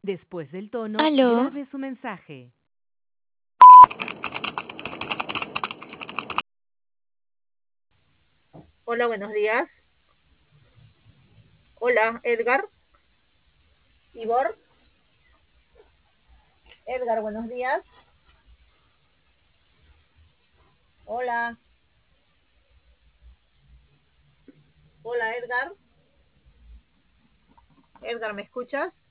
Después del tono, Aló, grabe su mensaje. Hola, buenos días. Hola, Edgar. Ivor. Edgar, buenos días. Hola. Hola, Edgar. Edgar, ¿me escuchas?